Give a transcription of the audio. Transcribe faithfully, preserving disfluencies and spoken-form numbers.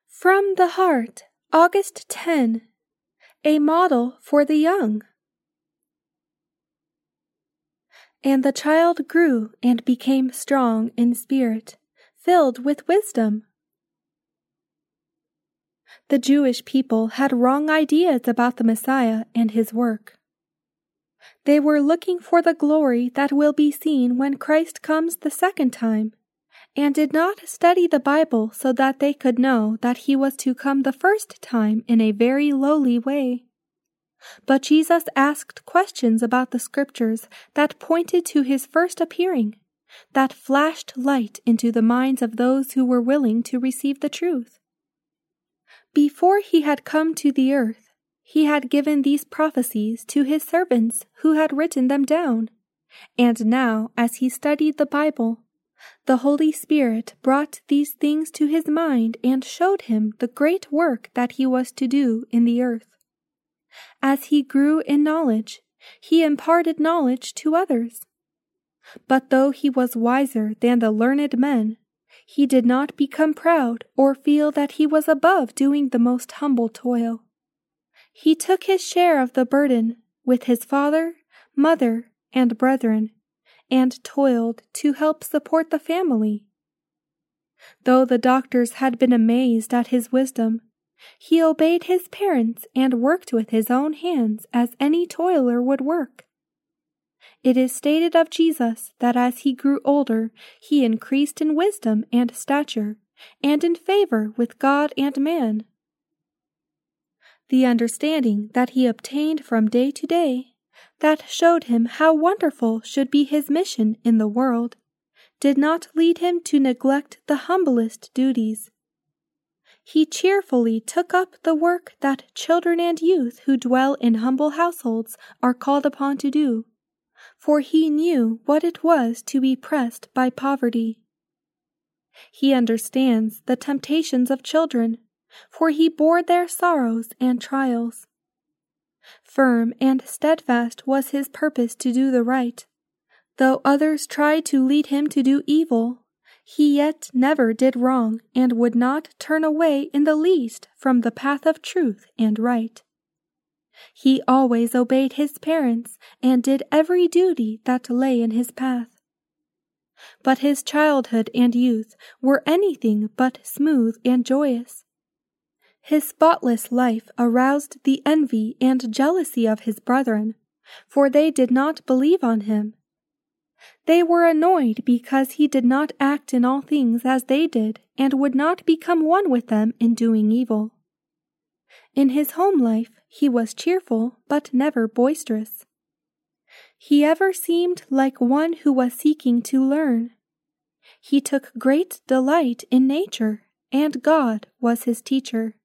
From the Heart, August tenth. A Model for the Young. And the child grew and became strong in spirit, filled with wisdom. The Jewish people had wrong ideas about the Messiah and his work. They were looking for the glory that will be seen when Christ comes the second time, and did not study the Bible so that they could know that he was to come the first time in a very lowly way. But Jesus asked questions about the scriptures that pointed to his first appearing, that flashed light into the minds of those who were willing to receive the truth. Before he had come to the earth, he had given these prophecies to his servants who had written them down, and now, as he studied the Bible, the Holy Spirit brought these things to his mind and showed him the great work that he was to do in the earth. As he grew in knowledge, he imparted knowledge to others. But though he was wiser than the learned men, he did not become proud or feel that he was above doing the most humble toil. He took his share of the burden with his father, mother, and brethren, and toiled to help support the family. Though the doctors had been amazed at his wisdom, he obeyed his parents and worked with his own hands as any toiler would work. It is stated of Jesus that as he grew older, he increased in wisdom and stature, and in favor with God and man. The understanding that he obtained from day to day, that showed him how wonderful should be his mission in the world, did not lead him to neglect the humblest duties. He cheerfully took up the work that children and youth who dwell in humble households are called upon to do, for he knew what it was to be pressed by poverty. He understands the temptations of children, for he bore their sorrows and trials. Firm and steadfast was his purpose to do the right. Though others tried to lead him to do evil, he yet never did wrong and would not turn away in the least from the path of truth and right. He always obeyed his parents and did every duty that lay in his path. But his childhood and youth were anything but smooth and joyous. His spotless life aroused the envy and jealousy of his brethren, for they did not believe on him. They were annoyed because he did not act in all things as they did and would not become one with them in doing evil. In his home life he was cheerful but never boisterous. He ever seemed like one who was seeking to learn. He took great delight in nature, and God was his teacher.